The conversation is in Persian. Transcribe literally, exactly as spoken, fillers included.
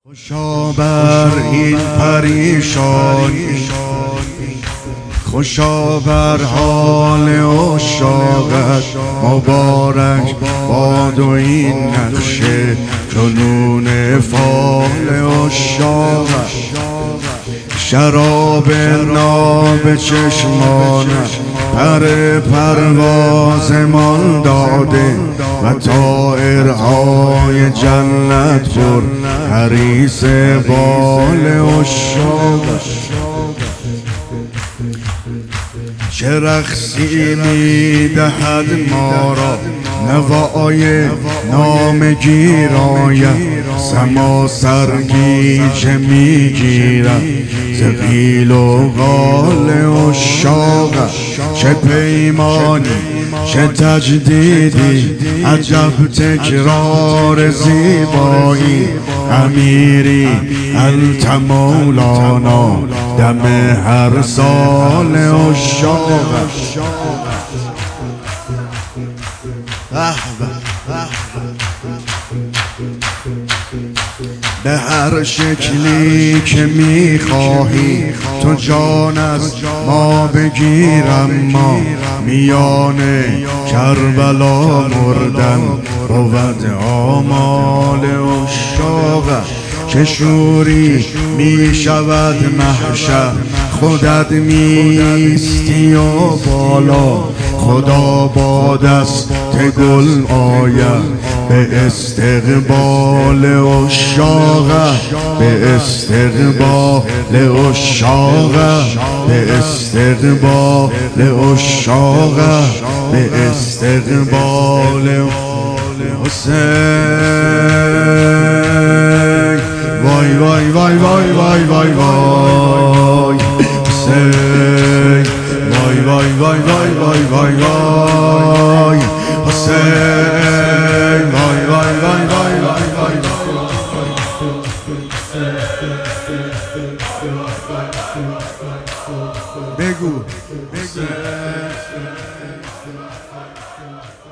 خوشا بر این پریشانی، خوشا بر حال عشاقت، مبارک باد و این نقش جنون فال عشاقت. شراب ناب چشمانت پر پروازمان داده و طائرهای جنت پر حریص بال عشاقت. چه رقصی میدهد ما را نوای نامگیرایم، سما سرگیجه میگیرد ز قیل و قال عشاقت. چه پیمانی چه تجدیدی، عجب تکرار زیبایی، امیری انت مولانا دم هر سال عشاقت. به هر شکلی که میخواهی تو جان از ما بگیرم، ما میان کربلا مردن بود آمال عشاقت. چه شوری میشود محشر خودت میستی و بالا، خدا با دست گل آید به استقبال عشاقت، به استقبال عشاقت، به استقبال عشاقت، به استقبال حسین. وای وای وای وای وای وای وای حسین، وای وای وای وای وای وای وای حسین، وای وای وای وای وای وای. بگو بگو